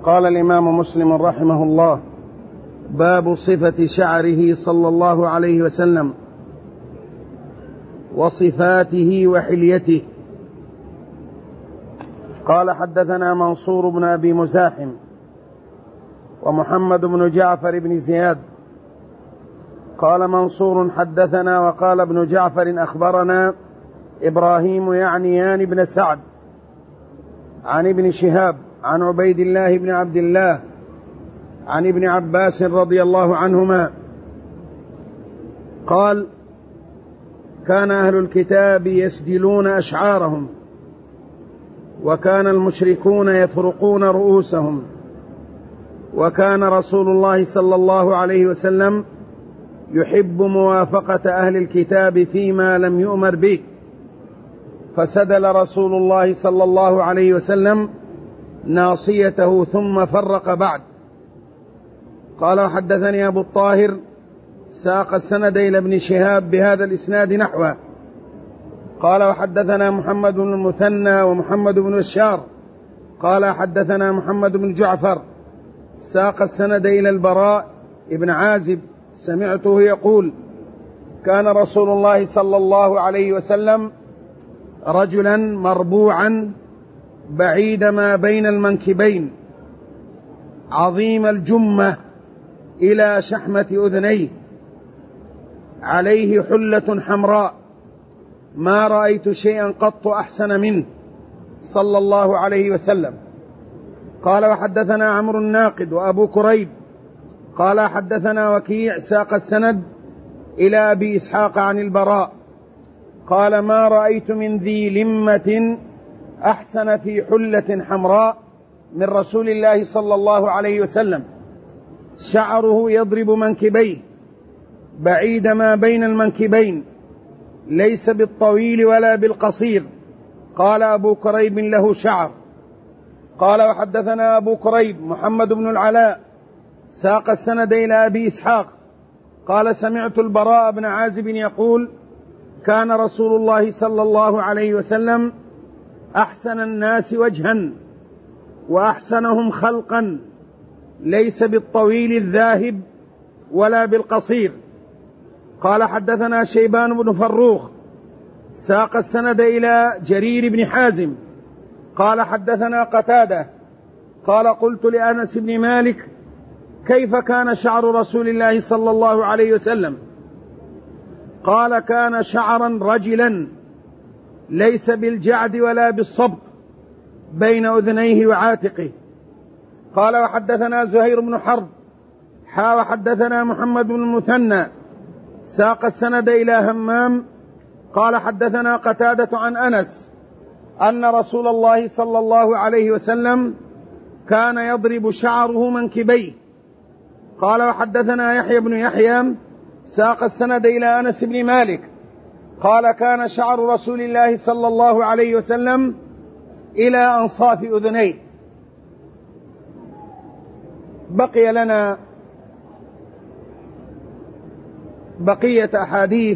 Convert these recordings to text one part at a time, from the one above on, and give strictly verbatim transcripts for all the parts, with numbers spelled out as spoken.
قال الإمام مسلم رحمه الله: باب صفة شعره صلى الله عليه وسلم وصفاته وحليته. قال: حدثنا منصور بن أبي مزاحم ومحمد بن جعفر بن زياد. قال منصور: حدثنا، وقال ابن جعفر: أخبرنا إبراهيم يعنيان بن سعد عن ابن شهاب عن عبيد الله بن عبد الله عن ابن عباس رضي الله عنهما قال: كان أهل الكتاب يسجلون أشعارهم، وكان المشركون يفرقون رؤوسهم، وكان رسول الله صلى الله عليه وسلم يحب موافقة أهل الكتاب فيما لم يؤمر به، فسدل رسول الله صلى الله عليه وسلم ناصيته ثم فرق بعد. قال: وحدثني أبو الطاهر ساق السند إلى ابن شهاب بهذا الإسناد نحوه. قال: وحدثنا محمد بن المثنى ومحمد بن بشار قال: حدثنا محمد بن جعفر ساق السند إلى البراء ابن عازب سمعته يقول: كان رسول الله صلى الله عليه وسلم رجلا مربوعا بعيد ما بين المنكبين، عظيم الجمة إلى شحمة أذنيه، عليه حلة حمراء، ما رأيت شيئا قط أحسن منه صلى الله عليه وسلم. قال: وحدثنا عمرو الناقد وأبو كريب قال: حدثنا وكيع ساق السند إلى أبي إسحاق عن البراء قال: ما رأيت من ذي لمة أحسن في حلة حمراء من رسول الله صلى الله عليه وسلم، شعره يضرب منكبيه بعيد ما بين المنكبين، ليس بالطويل ولا بالقصير. قال أبو كريب: له شعر. قال: وحدثنا أبو كريب محمد بن العلاء ساق السند إلى أبي إسحاق قال: سمعت البراء بن عازب يقول: كان رسول الله صلى الله عليه وسلم أحسن الناس وجها وأحسنهم خلقا، ليس بالطويل الذاهب ولا بالقصير. قال: حدثنا شيبان بن فروخ ساق السند إلى جرير بن حازم قال: حدثنا قتادة قال: قلت لأنس بن مالك: كيف كان شعر رسول الله صلى الله عليه وسلم؟ قال: كان شعرا رجلا، ليس بالجعد ولا بالصبط بين أذنيه وعاتقه. قال: وحدثنا زهير بن حرب حا وحدثنا محمد بن المثنى ساق السند إلى همام قال: حدثنا قتادة عن أنس أن رسول الله صلى الله عليه وسلم كان يضرب شعره منكبيه. قال: وحدثنا يحيى بن يحيى ساق السند إلى أنس بن مالك قال: كان شعر رسول الله صلى الله عليه وسلم إلى أنصاف أذنيه. بقي لنا بقية أحاديث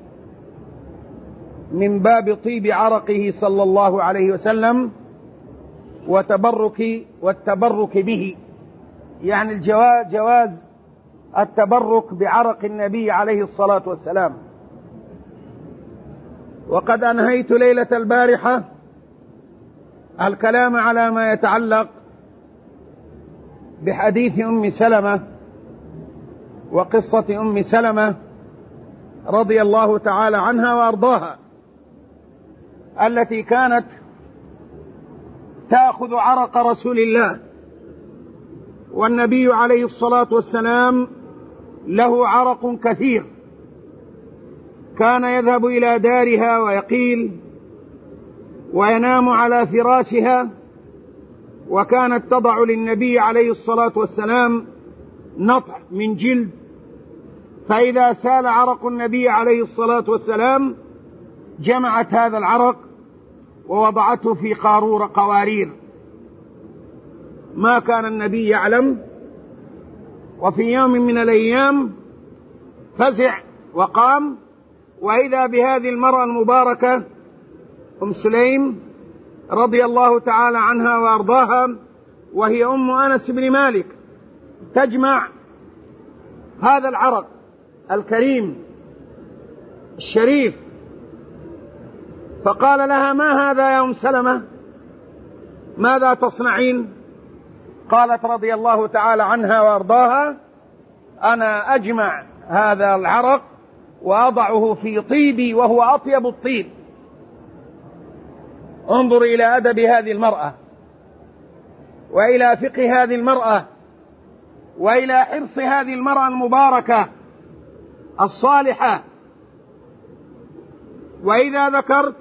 من باب طيب عرقه صلى الله عليه وسلم وتبرك والتبرك به، يعني الجواز جواز التبرك بعرق النبي عليه الصلاة والسلام. وقد أنهيت ليلة البارحة الكلام على ما يتعلق بحديث أم سلمة وقصة أم سلمة رضي الله تعالى عنها وأرضاها، التي كانت تأخذ عرق رسول الله، والنبي عليه الصلاة والسلام له عرق كثير، كان يذهب إلى دارها ويقيل وينام على فراشها، وكانت تضع للنبي عليه الصلاة والسلام نطع من جلد، فإذا سال عرق النبي عليه الصلاة والسلام جمعت هذا العرق ووضعته في قارور قوارير. ما كان النبي يعلم، وفي يوم من الأيام فزع وقام، وإذا بهذه المرأة المباركة أم سليم رضي الله تعالى عنها وأرضاها وهي أم أنس بن مالك تجمع هذا العرق الكريم الشريف، فقال لها: ما هذا يا أم سلمة؟ ماذا تصنعين؟ قالت رضي الله تعالى عنها وأرضاها: أنا أجمع هذا العرق وأضعه في طيبي وهو أطيب الطيب. انظر إلى أدب هذه المرأة، وإلى فقه هذه المرأة، وإلى حرص هذه المرأة المباركة الصالحة. وإذا ذكرت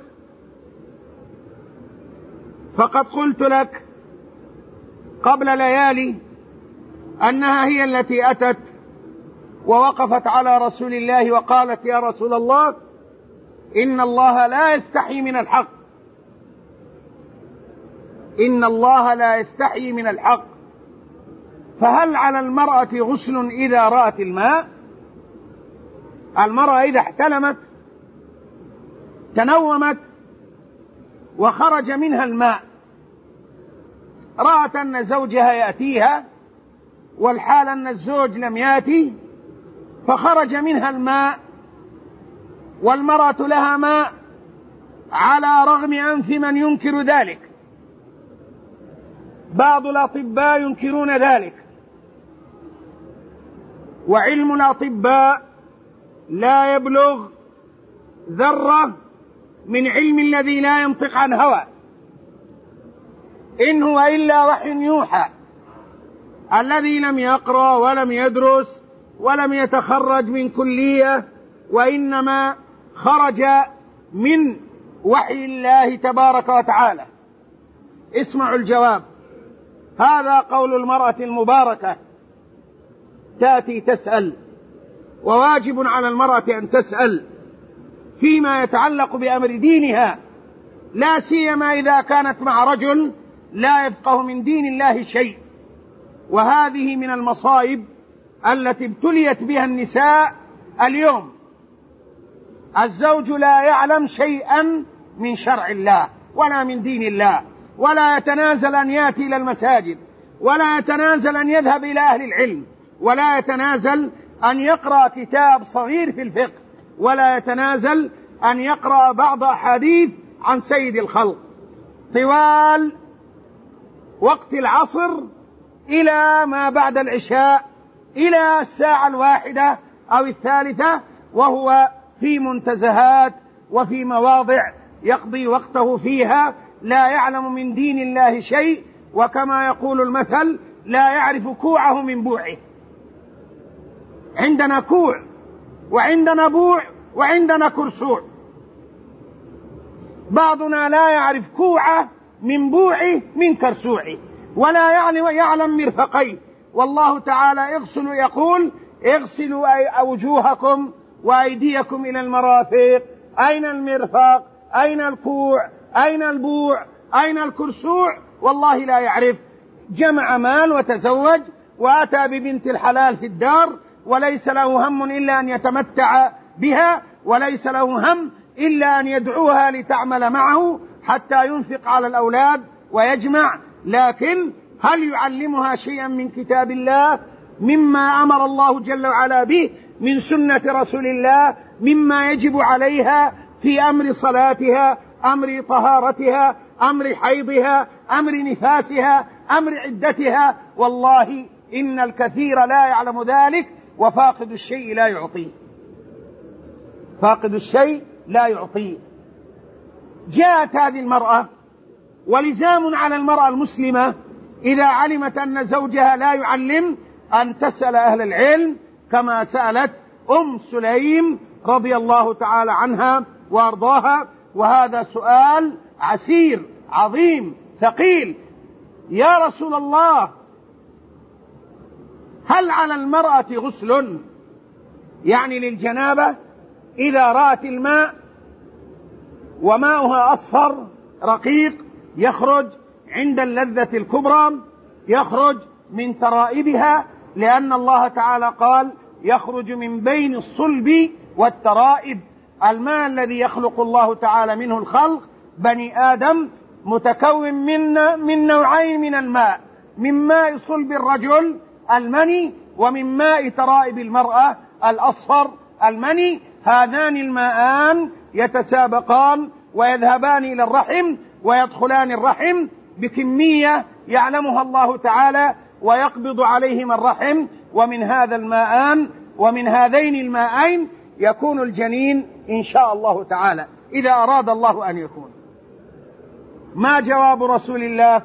فقد قلت لك قبل ليالي أنها هي التي أتت ووقفت على رسول الله وقالت: يا رسول الله، إن الله لا يستحي من الحق، إن الله لا يستحي من الحق، فهل على المرأة غسل إذا رأت الماء؟ المرأة إذا احتلمت تنومت وخرج منها الماء، رأت أن زوجها يأتيها والحال أن الزوج لم يأتي، فخرج منها الماء والمرأة لها ماء على رغم أنف من ينكر ذلك. بعض الأطباء ينكرون ذلك، وعلم الأطباء لا يبلغ ذرة من علم الذي لا ينطق عن هوى، إن هو إلا وحي يوحى. الذي لم يقرأ ولم يدرس ولم يتخرج من كلية، وإنما خرج من وحي الله تبارك وتعالى. اسمعوا الجواب. هذا قول المرأة المباركة تأتي تسأل، وواجب على المرأة أن تسأل فيما يتعلق بأمر دينها، لا سيما إذا كانت مع رجل لا يفقه من دين الله شيء. وهذه من المصائب التي ابتليت بها النساء اليوم. الزوج لا يعلم شيئا من شرع الله ولا من دين الله، ولا يتنازل أن يأتي إلى المساجد، ولا يتنازل أن يذهب إلى أهل العلم، ولا يتنازل أن يقرأ كتاب صغير في الفقه، ولا يتنازل أن يقرأ بعض أحاديث عن سيد الخلق طوال وقت العصر إلى ما بعد العشاء، إلى الساعة الواحدة أو الثالثة، وهو في منتزهات وفي مواضع يقضي وقته فيها، لا يعلم من دين الله شيء، وكما يقول المثل: لا يعرف كوعه من بوعه. عندنا كوع وعندنا بوع وعندنا كرسوع. بعضنا لا يعرف كوعه من بوعه من كرسوعه، ولا يعلم مرفقيه. والله تعالى اغسلوا يقول: اغسلوا وجوهكم وأيديكم إلى المرافق. أين المرفق؟ أين الكوع؟ أين البوع؟ أين الكرسوع؟ والله لا يعرف. جمع مال وتزوج وأتى ببنت الحلال في الدار، وليس له هم إلا أن يتمتع بها، وليس له هم إلا أن يدعوها لتعمل معه حتى ينفق على الأولاد ويجمع. لكن هل يعلمها شيئا من كتاب الله، مما أمر الله جل وعلا به، من سنة رسول الله، مما يجب عليها في أمر صلاتها، أمر طهارتها، أمر حيضها، أمر نفاسها، أمر عدتها؟ والله إن الكثير لا يعلم ذلك، وفاقد الشيء لا يعطيه. فاقد الشيء لا يعطيه. جاءت هذه المرأة، ولزام على المرأة المسلمة إذا علمت أن زوجها لا يعلم أن تسأل أهل العلم، كما سألت أم سليم رضي الله تعالى عنها وأرضاها. وهذا سؤال عسير عظيم ثقيل. يا رسول الله، هل على المرأة غسل يعني للجنابة إذا رأت الماء وماؤها أصفر رقيق يخرج عند اللذة الكبرى، يخرج من ترائبها، لأن الله تعالى قال: يخرج من بين الصلب والترائب. الماء الذي يخلق الله تعالى منه الخلق بني آدم متكون من من نوعين من الماء: من ماء صلب الرجل المني، ومن ماء ترائب المرأة الأصفر المني. هذان الماءان يتسابقان ويذهبان إلى الرحم ويدخلان الرحم بكمية يعلمها الله تعالى، ويقبض عليهما الرحم. ومن هذا الماءان ومن هذين الماءين يكون الجنين إن شاء الله تعالى إذا أراد الله أن يكون. ما جواب رسول الله؟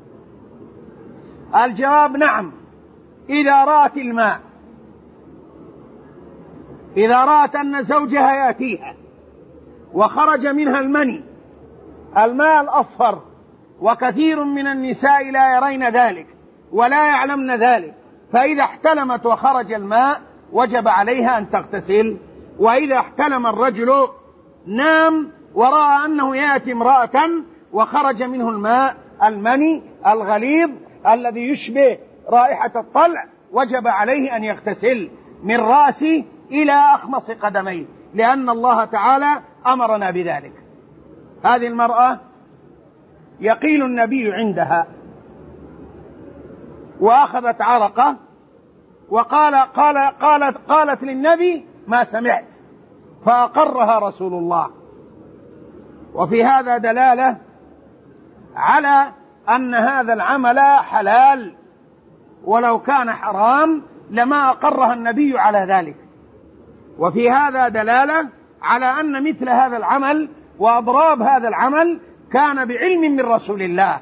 الجواب نعم، إذا رأت الماء، إذا رأت أن زوجها يأتيها وخرج منها المني الماء الأصفر، وكثير من النساء لا يرين ذلك ولا يعلمن ذلك، فإذا احتلمت وخرج الماء وجب عليها أن تغتسل. وإذا احتلم الرجل نام ورأى أنه يأتي امرأة وخرج منه الماء المني الغليظ الذي يشبه رائحة الطلع، وجب عليه أن يغتسل من رأسه إلى أخمص قدميه، لأن الله تعالى أمرنا بذلك. هذه المرأة يقيل النبي عندها وأخذت عرقه، وقال قال قالت قالت للنبي ما سمعت، فأقرها رسول الله. وفي هذا دلالة على أن هذا العمل حلال، ولو كان حرام لما أقرها النبي على ذلك. وفي هذا دلالة على أن مثل هذا العمل وأضراب هذا العمل كان بعلم من رسول الله.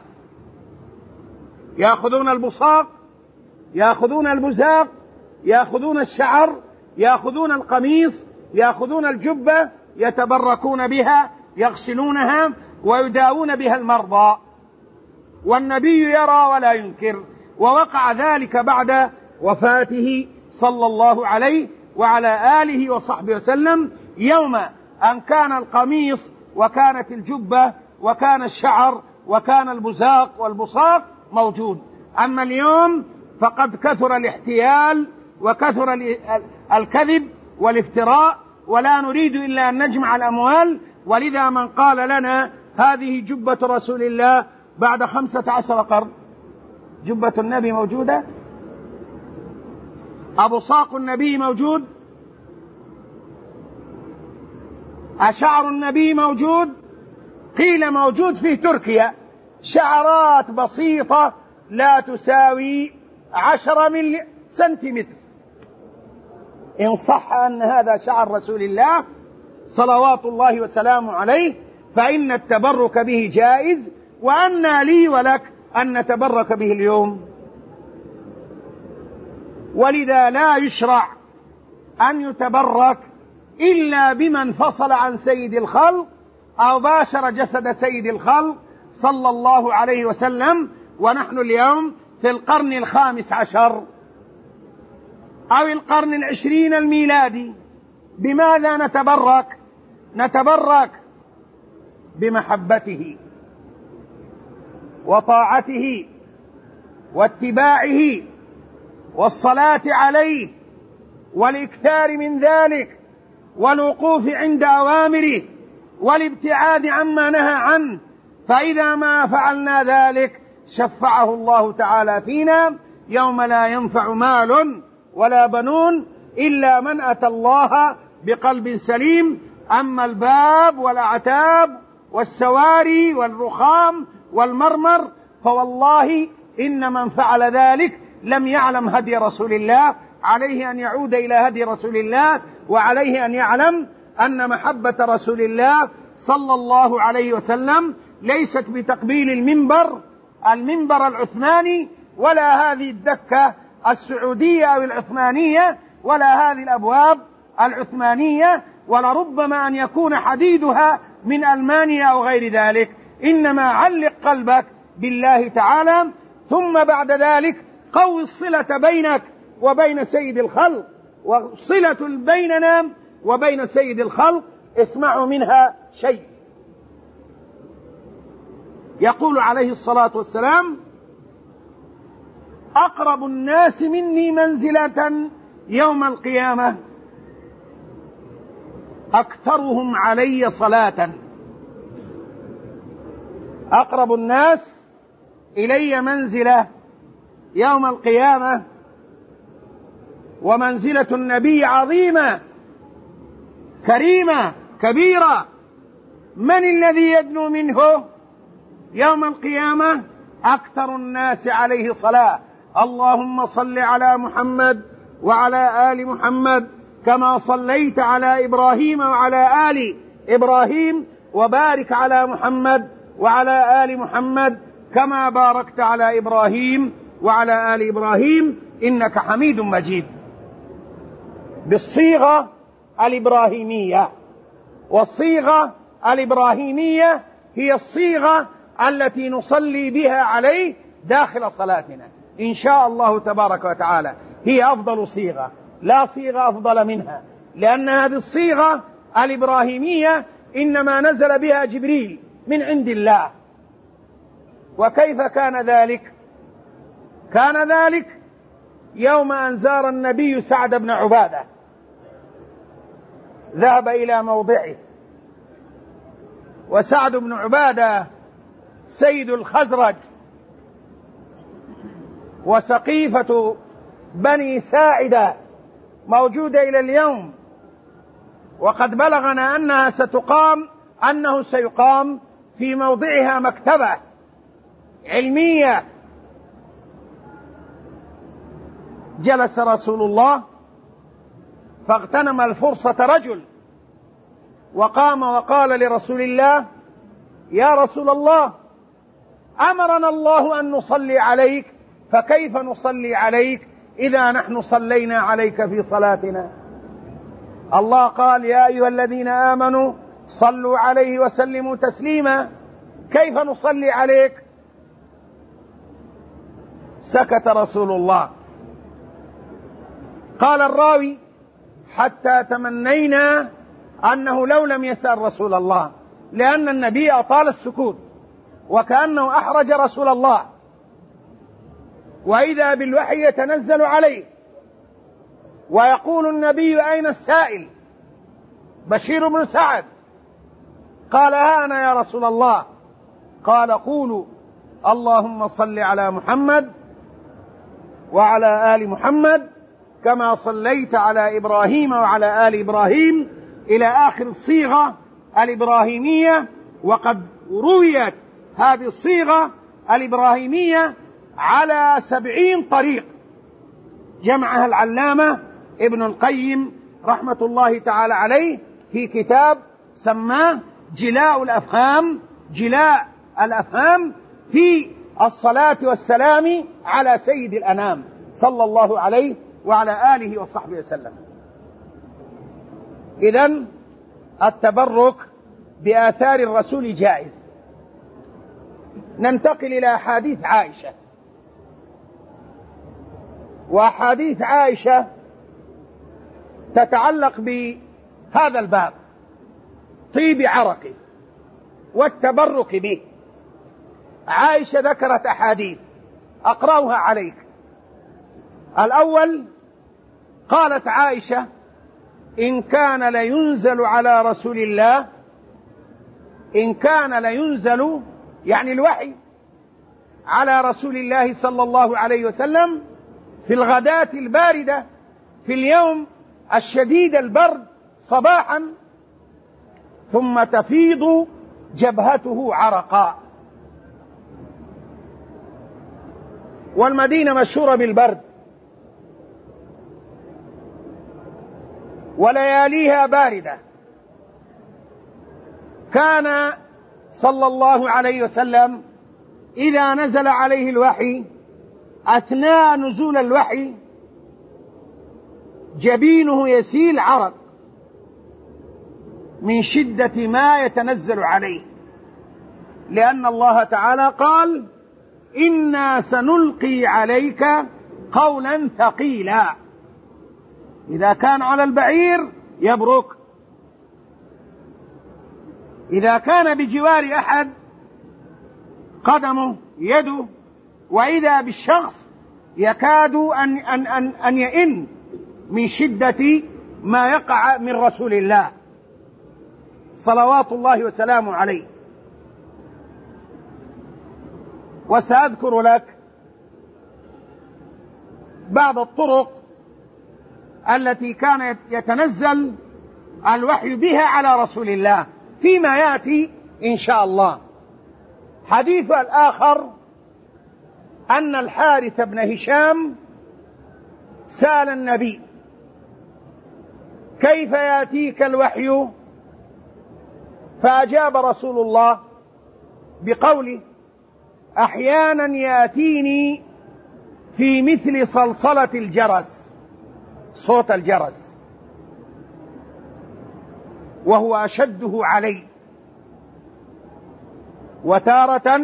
يأخذون البصاق، يأخذون البزاق، يأخذون الشعر، يأخذون القميص، يأخذون الجبة، يتبركون بها، يغسلونها ويداوون بها المرضى، والنبي يرى ولا ينكر. ووقع ذلك بعد وفاته صلى الله عليه وعلى آله وصحبه وسلم، يوم أن كان القميص وكانت الجبة وكان الشعر وكان البزاق والبصاق موجود. أما اليوم فقد كثر الاحتيال وكثر الكذب والافتراء، ولا نريد إلا أن نجمع الأموال. ولذا من قال لنا هذه جبة رسول الله بعد خمسة عشر قرن، جبة النبي موجودة، أبصاق النبي موجود، أشعر النبي موجود، قيل موجود في تركيا شعرات بسيطة لا تساوي عشرة ملي سنتيمتر. إن صح أن هذا شعر رسول الله صلوات الله وسلامه عليه فإن التبرك به جائز، وأن لي ولك أن نتبرك به اليوم. ولذا لا يشرع أن يتبرك إلا بمن فصل عن سيد الخلق أو باشر جسد سيد الخلق صلى الله عليه وسلم. ونحن اليوم في القرن الخامس عشر أو القرن العشرين الميلادي. بماذا نتبرك؟ نتبرك بمحبته وطاعته واتباعه والصلاة عليه والإكثار من ذلك والوقوف عند أوامره والابتعاد عما نهى عنه. فإذا ما فعلنا ذلك شفعه الله تعالى فينا يوم لا ينفع مال ولا بنون إلا من أتى الله بقلب سليم. أما الباب والأعتاب والسواري والرخام والمرمر فوالله إن من فعل ذلك لم يعلم هدي رسول الله. عليه أن يعود إلى هدي رسول الله، وعليه أن يعلم أن محبة رسول الله صلى الله عليه وسلم ليست بتقبيل المنبر المنبر العثماني، ولا هذه الدكة السعودية أو العثمانية، ولا هذه الأبواب العثمانية، ولربما أن يكون حديدها من ألمانيا أو غير ذلك. إنما علق قلبك بالله تعالى، ثم بعد ذلك قوي الصلة بينك وبين سيد الخلق. وصلة بيننا وبين سيد الخلق اسمعوا منها شيء. يقول عليه الصلاة والسلام: أقرب الناس مني منزلة يوم القيامة أكثرهم علي صلاة. أقرب الناس إلي منزلة يوم القيامة، ومنزلة النبي عظيمة كريمة كبيرة. من الذي يدنو منه يوم القيامة؟ أكثر الناس عليه صلاة. اللهم صل على محمد وعلى آل محمد كما صليت على إبراهيم وعلى آل إبراهيم، وبارك على محمد وعلى آل محمد كما باركت على إبراهيم وعلى آل إبراهيم إنك حميد مجيد، بالصيغة الإبراهيمية. والصيغة الإبراهيمية هي الصيغة التي نصلي بها عليه داخل صلاتنا إن شاء الله تبارك وتعالى. هي أفضل صيغة، لا صيغة أفضل منها، لأن هذه الصيغة الإبراهيمية إنما نزل بها جبريل من عند الله. وكيف كان ذلك؟ كان ذلك يوم أن زار النبي سعد بن عبادة، ذهب إلى موضعه، وسعد بن عبادة سيد الخزرج وسقيفة بني ساعدة موجودة إلى اليوم، وقد بلغنا أنها ستقام أنه سيقام في موضعها مكتبة علمية. جلس رسول الله فاغتنم الفرصة رجل وقام وقال لرسول الله: يا رسول الله، أمرنا الله أن نصلي عليك، فكيف نصلي عليك إذا نحن صلينا عليك في صلاتنا؟ الله قال: يا أيها الذين آمنوا صلوا عليه وسلموا تسليما، كيف نصلي عليك؟ سكت رسول الله. قال الراوي: حتى تمنينا أنه لو لم يسأل رسول الله، لأن النبي أطال السكوت وكأنه أحرج رسول الله، وإذا بالوحي يتنزل عليه ويقول النبي: أين السائل؟ بشير بن سعد. قال: ها أنا يا رسول الله. قال: قولوا اللهم صل على محمد وعلى آل محمد كما صليت على إبراهيم وعلى آل إبراهيم إلى آخر الصيغة الإبراهيمية. وقد رويت هذه الصيغة الإبراهيمية على سبعين طريق، جمعها العلامة ابن القيم رحمة الله تعالى عليه في كتاب سماه جلاء الأفهام، جلاء الأفهام في الصلاة والسلام على سيد الأنام صلى الله عليه وعلى آله وصحبه وسلم. إذن التبرك بآثار الرسول جائز. ننتقل إلى حديث عائشة. وحديث عائشة تتعلق بهذا الباب، طيب عرقه والتبرك به. عائشة ذكرت أحاديث أقرأها عليك. الأول، قالت عائشة: إن كان لينزل على رسول الله، إن كان لينزل يعني الوحي على رسول الله صلى الله عليه وسلم في الغداة الباردة، في اليوم الشديد البرد صباحا، ثم تفيض جبهته عرقا. والمدينة مشهورة بالبرد ولياليها باردة. كان صلى الله عليه وسلم إذا نزل عليه الوحي، أثناء نزول الوحي جبينه يسيل عرق من شدة ما يتنزل عليه، لأن الله تعالى قال: إنا سنلقي عليك قولا ثقيلا. إذا كان على البعير يبرك، إذا كان بجوار أحد قدمه يده، وإذا بالشخص يكاد أن, أن, أن, أن يئن من شدة ما يقع من رسول الله صلوات الله وسلامه عليه. وسأذكر لك بعض الطرق التي كان يتنزل الوحي بها على رسول الله فيما يأتي إن شاء الله. حديث الآخر أن الحارث بن هشام سأل النبي: كيف يأتيك الوحي؟ فأجاب رسول الله بقوله: أحيانا يأتيني في مثل صلصلة الجرس، صوت الجرس، وهو أشده علي، وتارة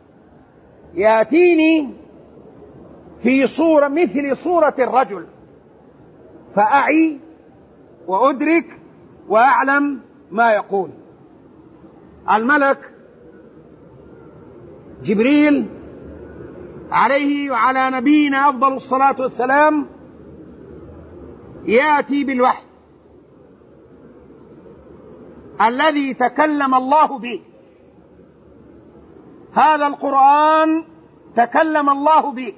يأتيني في صورة مثل صورة الرجل، فأعي وأدرك وأعلم ما يقول. الملك جبريل عليه وعلى نبينا أفضل الصلاة والسلام يأتي بالوحي الذي تكلم الله به. هذا القرآن تكلم الله به،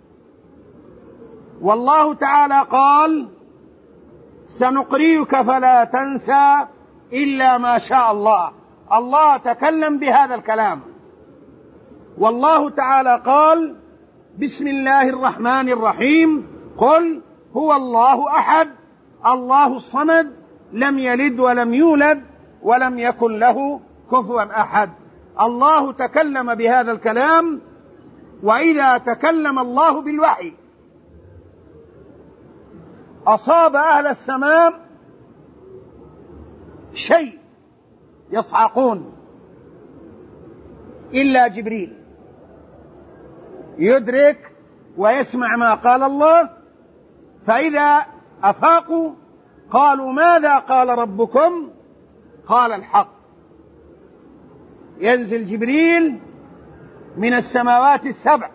والله تعالى قال: سنقرئك فلا تنسى إلا ما شاء الله. الله تكلم بهذا الكلام. والله تعالى قال: بسم الله الرحمن الرحيم، قل هو الله أحد الله الصمد لم يلد ولم يولد ولم يكن له كفوا أحد. الله تكلم بهذا الكلام. وإذا تكلم الله بالوحي أصاب أهل السماء شيء يصعقون إلا جبريل يدرك ويسمع ما قال الله، فإذا أفاقوا قالوا: ماذا قال ربكم؟ قال: الحق. ينزل جبريل من السماوات السبع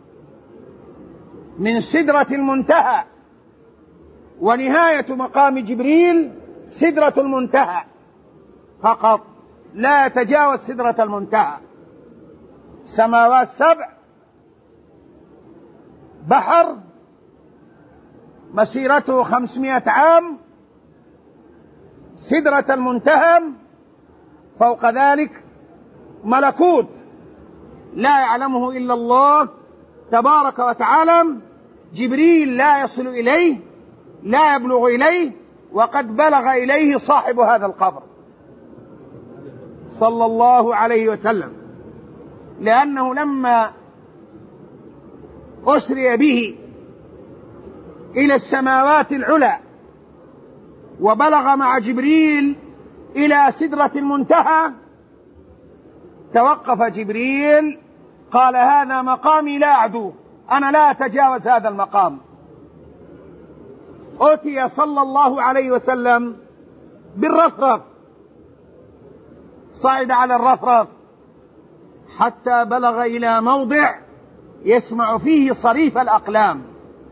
من سدرة المنتهى، ونهاية مقام جبريل سدرة المنتهى فقط، لا يتجاوز سدرة المنتهى. سماوات سبع، بحر مسيرته خمسمائة عام، سدرة المنتهى، فوق ذلك ملكوت لا يعلمه إلا الله تبارك وتعالى. جبريل لا يصل إليه، لا يبلغ إليه، وقد بلغ إليه صاحب هذا القبر صلى الله عليه وسلم، لأنه لما أسري به إلى السماوات العلى وبلغ مع جبريل إلى سدرة المنتهى، توقف جبريل قال: هذا مقامي لا أعدوه، أنا لا أتجاوز هذا المقام. أتي صلى الله عليه وسلم بالرفرف، صعد على الرفرف حتى بلغ إلى موضع يسمع فيه صريف الأقلام،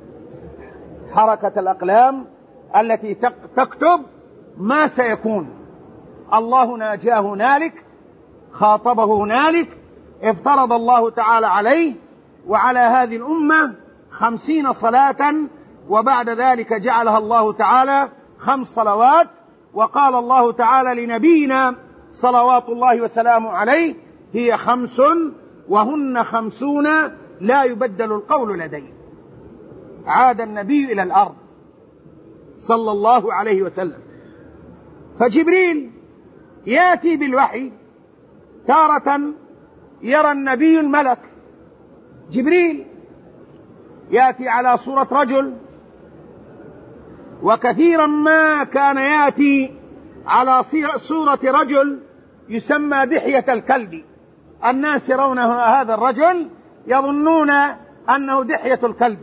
حركة الأقلام التي تكتب ما سيكون. الله ناجاه هنالك، خاطبه هنالك، افترض الله تعالى عليه وعلى هذه الأمة خمسين صلاة، وبعد ذلك جعلها الله تعالى خمس صلوات. وقال الله تعالى لنبينا صلوات الله وسلامه عليه: هي خمس وهن خمسون لا يبدل القول لدي. عاد النبي إلى الأرض صلى الله عليه وسلم. فجبريل يأتي بالوحي، تارة يرى النبي الملك جبريل يأتي على صورة رجل، وكثيرا ما كان يأتي على صورة رجل يسمى دحية الكلب. الناس يرون هذا الرجل يظنون أنه دحية الكلب.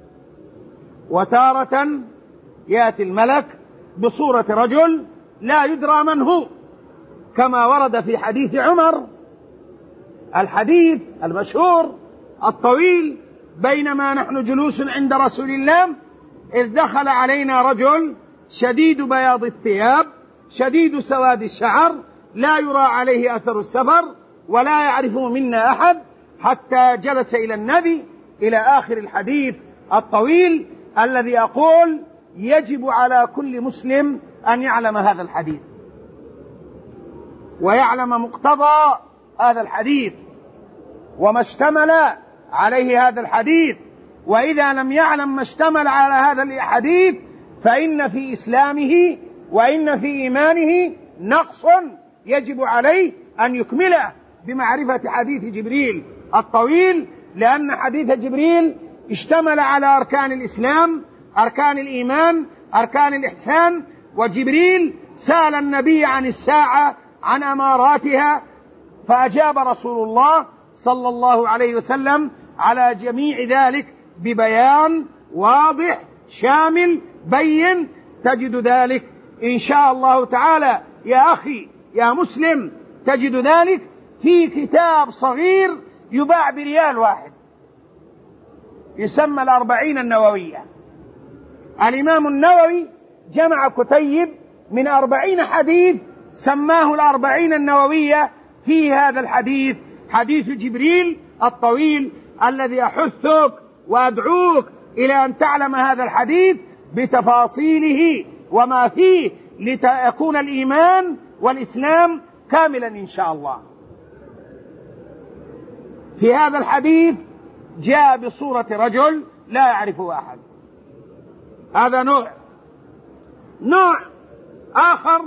وتارة يأتي الملك بصورة رجل لا يدرى من هو، كما ورد في حديث عمر، الحديث المشهور الطويل: بينما نحن جلوس عند رسول الله إذ دخل علينا رجل شديد بياض الثياب شديد سواد الشعر لا يرى عليه أثر السفر ولا يعرفه منا أحد، حتى جلس إلى النبي إلى آخر الحديث. الطويل الذي أقول يجب على كل مسلم أن يعلم هذا الحديث ويعلم مقتضى هذا الحديث وما اشتمل عليه هذا الحديث. وإذا لم يعلم ما اشتمل على هذا الحديث فإن في إسلامه وإن في إيمانه نقص يجب عليه أن يكمله بمعرفة حديث جبريل الطويل، لأن حديث جبريل اشتمل على أركان الإسلام، أركان الإيمان، أركان الإحسان. وجبريل سأل النبي عن الساعة، عن أماراتها، فأجاب رسول الله صلى الله عليه وسلم على جميع ذلك ببيان واضح شامل بين. تجد ذلك إن شاء الله تعالى يا أخي يا مسلم، تجد ذلك في كتاب صغير يباع بريال واحد يسمى الأربعين النووية. الإمام النووي جمع كتيب من أربعين حديث سماه الأربعين النووية. في هذا الحديث حديث جبريل الطويل الذي أحثك وأدعوك إلى أن تعلم هذا الحديث بتفاصيله وما فيه ليكون الإيمان والإسلام كاملا إن شاء الله. في هذا الحديث جاء بصورة رجل لا يعرفه أحد، هذا نوع. نوع آخر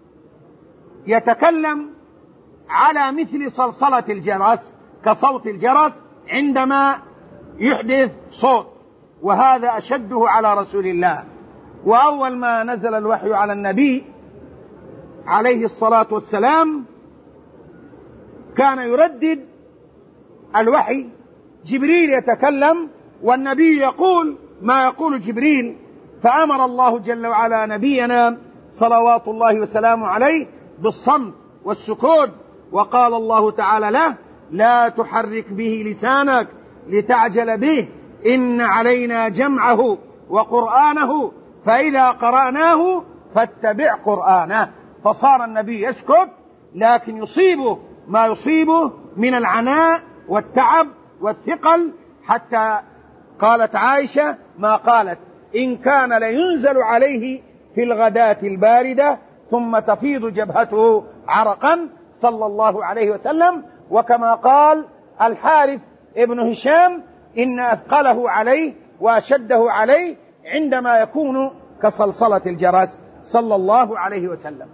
يتكلم على مثل صلصلة الجرس، كصوت الجرس عندما يحدث صوت، وهذا أشده على رسول الله. وأول ما نزل الوحي على النبي عليه الصلاة والسلام كان يردد الوحي، جبريل يتكلم والنبي يقول ما يقول جبريل. فأمر الله جل وعلا نبينا صلوات الله وسلامه عليه بالصمت والسكوت، وقال الله تعالى له: لا تحرك به لسانك لتعجل به، إن علينا جمعه وقرآنه فإذا قرأناه فاتبع قرآنه. فصار النبي يسكت، لكن يصيبه ما يصيبه من العناء والتعب والثقل، حتى قالت عائشة ما قالت: إن كان لينزل عليه في الغداة الباردة ثم تفيض جبهته عرقا صلى الله عليه وسلم. وكما قال الحارث ابن هشام: إن أثقله عليه وأشده عليه عندما يكون كصلصلة الجرس صلى الله عليه وسلم.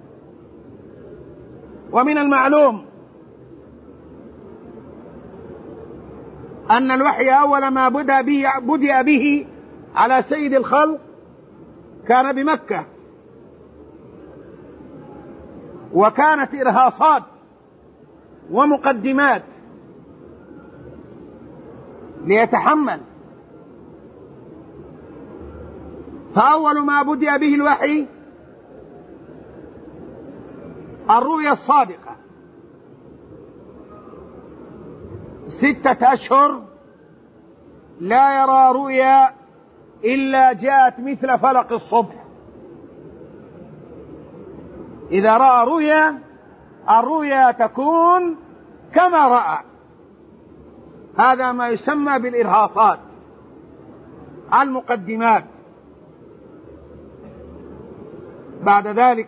ومن المعلوم أن الوحي أول ما بدأ به, بدأ به على سيد الخلق كان بمكة، وكانت إرهاصات ومقدمات ليتحمل. فأول ما بدأ به الوحي الرؤيا الصادقة، ستة أشهر لا يرى رؤيا إلا جاءت مثل فلق الصبح. إذا رأى رؤيا الرؤيا تكون كما رأى. هذا ما يسمى بالإرهاصات، المقدمات. بعد ذلك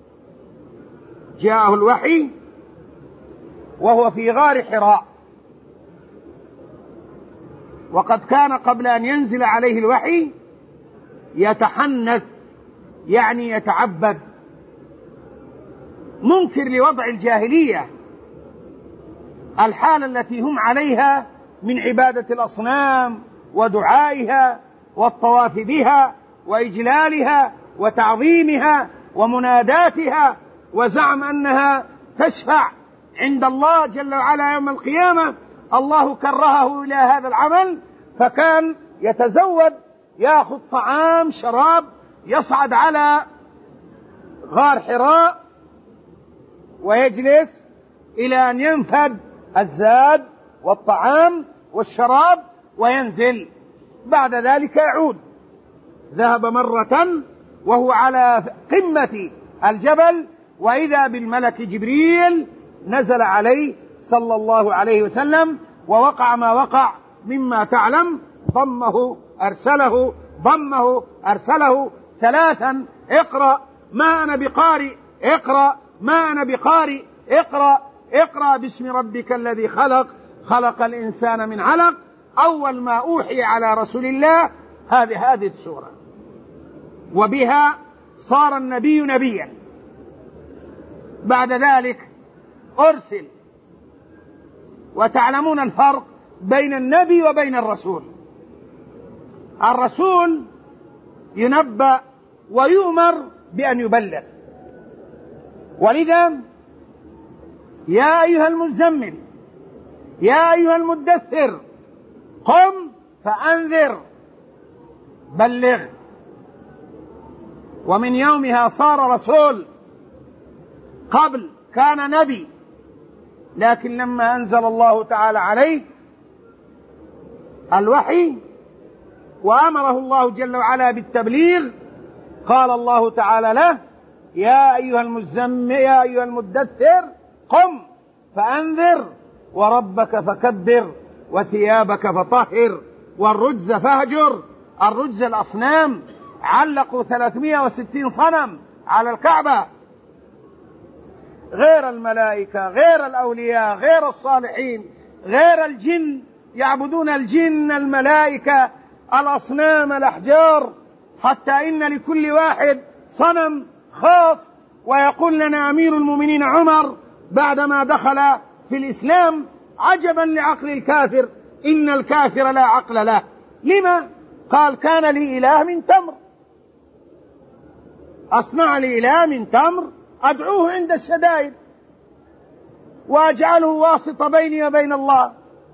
جاءه الوحي وهو في غار حراء، وقد كان قبل أن ينزل عليه الوحي يتحنث، يعني يتعبد، منكر لوضع الجاهلية، الحالة التي هم عليها من عبادة الأصنام ودعائها والطواف بها وإجلالها وتعظيمها ومناداتها، وزعم أنها تشفع عند الله جل وعلا يوم القيامة. الله كرهه إلى هذا العمل، فكان يتزود، يأخذ طعام شراب، يصعد على غار حراء ويجلس إلى أن ينفد الزاد والطعام والشراب وينزل. بعد ذلك يعود. ذهب مرة وهو على قمة الجبل، وإذا بالملك جبريل نزل عليه صلى الله عليه وسلم، ووقع ما وقع مما تعلم، ضمه أرسله، ضمه أرسله ثلاثا. اقرأ ما أنا بقارئ، اقرأ ما أنا بقارئ، اقرأ اقرأ باسم ربك الذي خلق، خلق الإنسان من علق. أول ما أوحي على رسول الله هذه هذه السورة، وبها صار النبي نبيا. بعد ذلك أرسل. وتعلمون الفرق بين النبي وبين الرسول. الرسول ينبأ ويؤمر بأن يبلغ، ولذا يا أيها المزمل يا أيها المدثر قم فأنذر بلغ. ومن يومها صار رسول. قبل كان نبي، لكن لما أنزل الله تعالى عليه الوحي وأمره الله جل وعلا بالتبليغ، قال الله تعالى له يا أيها المزمل يا أيها المدثر قم فأنذر وربك فكبر وثيابك فطهر والرجز فاهجر. الرجز الأصنام، علقوا ثلاثمائة وستين صنم على الكعبة، غير الملائكة، غير الأولياء، غير الصالحين، غير الجن، يعبدون الجن، الملائكة، الأصنام، الأحجار، حتى إن لكل واحد صنم خاص. ويقول لنا أمير المؤمنين عمر بعدما دخل في الإسلام عجبا لعقل الكافر، إن الكافر لا عقل له. لما؟ قال كان لي إله من تمر، أصنع لي إله من تمر أدعوه عند الشدائد وأجعله واسطة بيني وبين الله،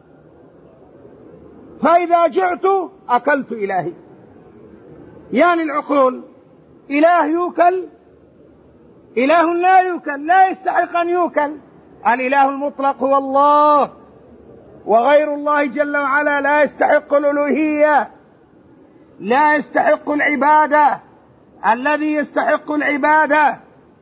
فإذا جعت أكلت إلهي. يعني العقول، إله يوكل، إله لا يوكل، لا يستحق أن يوكل. الإله المطلق هو الله، وغير الله جل وعلا لا يستحق الألوهية، لا يستحق العبادة. الذي يستحق العبادة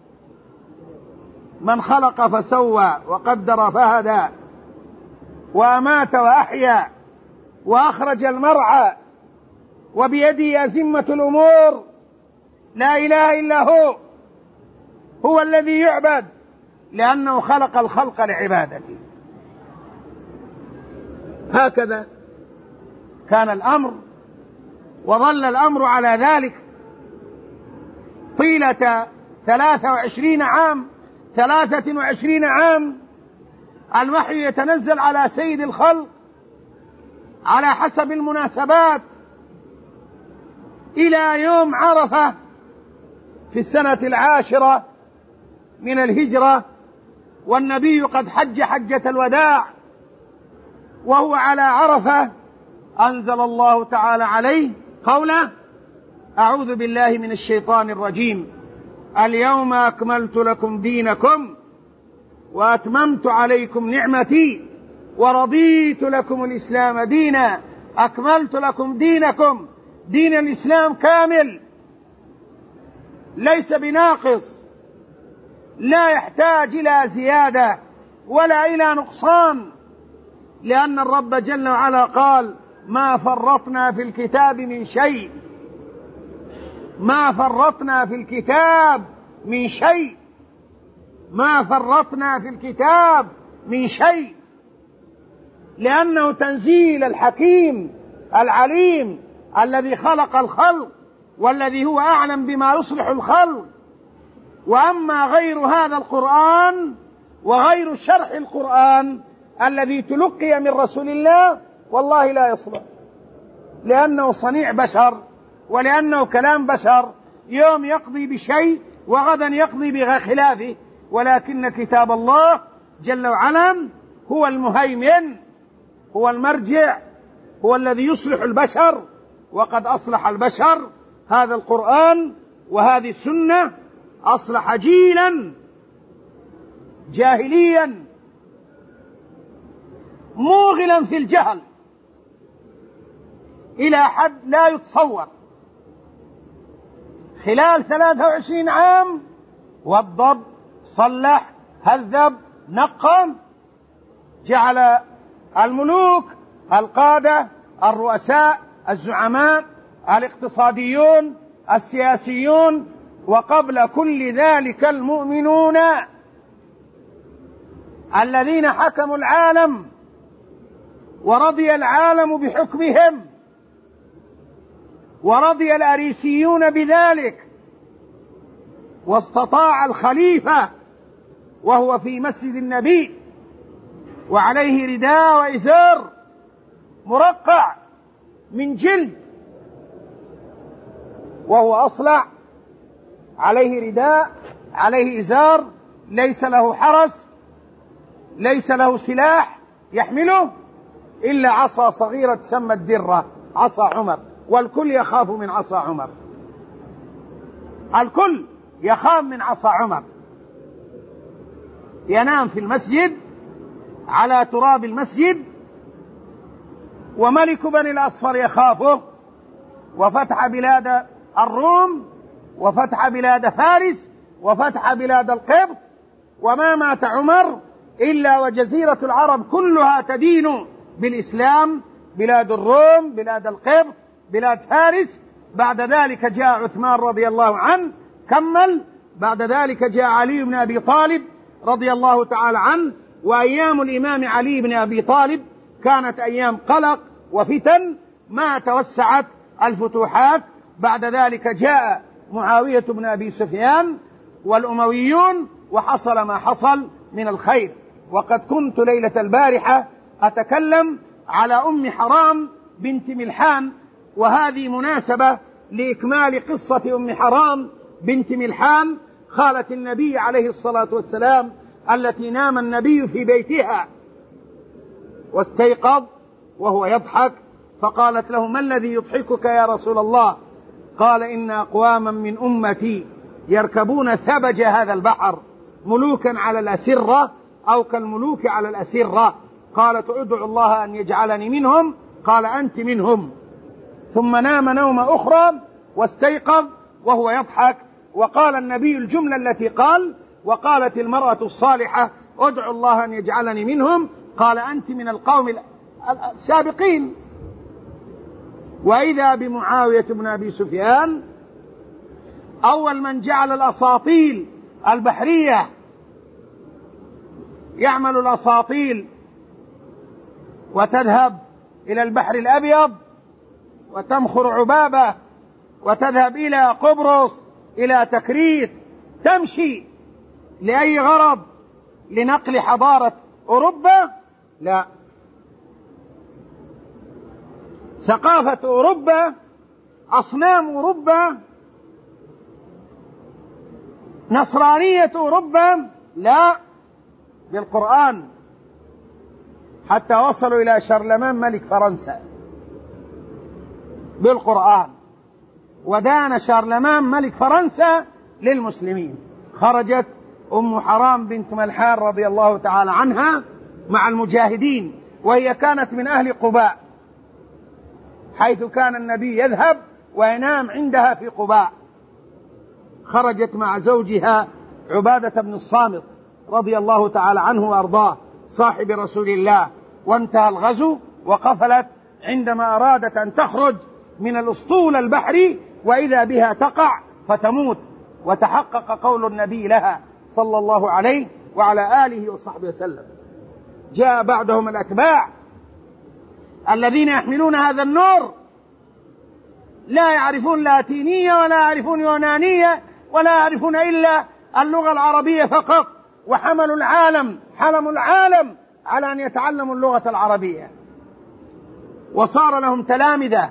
من خلق فسوى وقدر فهدى وأمات وأحيا وأخرج المرعى وبيده أزمة الأمور. لا إله إلا هو، هو الذي يعبد لأنه خلق الخلق لعبادته. هكذا كان الأمر، وظل الأمر على ذلك طيلة ثلاثة وعشرين عام ثلاثة وعشرين عام. الوحي يتنزل على سيد الخلق على حسب المناسبات إلى يوم عرفة في السنة العاشرة من الهجرة، والنبي قد حج حجة الوداع وهو على عرفة، أنزل الله تعالى عليه قوله أعوذ بالله من الشيطان الرجيم اليوم أكملت لكم دينكم وأتممت عليكم نعمتي ورضيت لكم الإسلام دينا. أكملت لكم دينكم، دين الإسلام كامل ليس بناقص، لا يحتاج إلى زيادة ولا إلى نقصان، لأن الرب جل وعلا قال ما فرطنا في الكتاب من شيء، ما فرطنا في الكتاب من شيء، ما فرطنا في الكتاب من شيء، لأنه تنزيل الحكيم العليم الذي خلق الخلق والذي هو أعلم بما يصلح الخلق. وأما غير هذا القرآن وغير شرح القرآن الذي تلقي من رسول الله والله لا يصلح، لأنه صنيع بشر، ولأنه كلام بشر، يوم يقضي بشيء وغدا يقضي بخلافه. ولكن كتاب الله جل وعلا هو المهيمن، هو المرجع، هو الذي يصلح البشر، وقد أصلح البشر. هذا القرآن وهذه السنة أصلح جيلا جاهليا موغلا في الجهل إلى حد لا يتصور. خلال ثلاثة وعشرين عام وضب، صلح، هذب، نقم، جعل الملوك، القادة، الرؤساء، الزعماء الاقتصاديون السياسيون، وقبل كل ذلك المؤمنون الذين حكموا العالم ورضي العالم بحكمهم، ورضي الأريسيون بذلك، واستطاع الخليفة وهو في مسجد النبي وعليه رداء وإزار مرقع من جلد، وهو أصلع، عليه رداء، عليه إزار، ليس له حرس، ليس له سلاح يحمله إلا عصا صغيرة تسمى الدرة، عصا عمر، والكل يخاف من عصا عمر، الكل يخاف من عصا عمر. ينام في المسجد على تراب المسجد، وملك بني الأصفر يخافه، وفتح بلاد الروم، وفتح بلاد فارس، وفتح بلاد القبط، وما مات عمر إلا وجزيرة العرب كلها تدين بالإسلام، بلاد الروم، بلاد القبط، بلاد فارس. بعد ذلك جاء عثمان رضي الله عنه كمل، بعد ذلك جاء علي بن أبي طالب رضي الله تعالى عنه، وأيام الإمام علي بن أبي طالب كانت أيام قلق وفتن، ما توسعت الفتوحات. بعد ذلك جاء معاوية بن أبي سفيان والأمويون، وحصل ما حصل من الخير. وقد كنت ليلة البارحة أتكلم على أم حرام بنت ملحان، وهذه مناسبة لإكمال قصة أم حرام بنت ملحان خالة النبي عليه الصلاة والسلام، التي نام النبي في بيتها واستيقظ وهو يضحك، فقالت له: ما الذي يضحكك يا رسول الله؟ قال: إن أقواما من أمتي يركبون ثبج هذا البحر، ملوكا على الأسرة أو كالملوك على الأسرة. قالت: ادعو الله أن يجعلني منهم. قال: أنت منهم. ثم نام نومة أخرى واستيقظ وهو يضحك، وقال النبي الجملة التي قال: وقالت المرأة الصالحة: ادعو الله أن يجعلني منهم. قال: أنت من القوم السابقين. وإذا بمعاوية بن أبي سفيان أول من جعل الأساطيل البحرية، يعمل الأساطيل وتذهب إلى البحر الأبيض وتمخر عبابة وتذهب إلى قبرص، إلى تكريت، تمشي لأي غرض؟ لنقل حضارة أوروبا؟ لا، ثقافة أوروبا، أصنام أوروبا، نصرانية أوروبا، لا، بالقرآن. حتى وصلوا إلى شارلمان ملك فرنسا بالقرآن، ودان شارلمان ملك فرنسا للمسلمين. خرجت أم حرام بنت ملحان رضي الله تعالى عنها مع المجاهدين، وهي كانت من أهل قباء، حيث كان النبي يذهب وينام عندها في قباء. خرجت مع زوجها عبادة بن الصامت رضي الله تعالى عنه وأرضاه، صاحب رسول الله. وانتهى الغزو، وقفلت عندما أرادت أن تخرج من الأسطول البحري، وإذا بها تقع فتموت، وتحقق قول النبي لها صلى الله عليه وعلى آله وصحبه وسلم. جاء بعدهم الأتباع الذين يحملون هذا النور، لا يعرفون لاتينية ولا يعرفون يونانية ولا يعرفون إلا اللغة العربية فقط، وحملوا العالم، حملوا العالم على أن يتعلموا اللغة العربية، وصار لهم تلامذة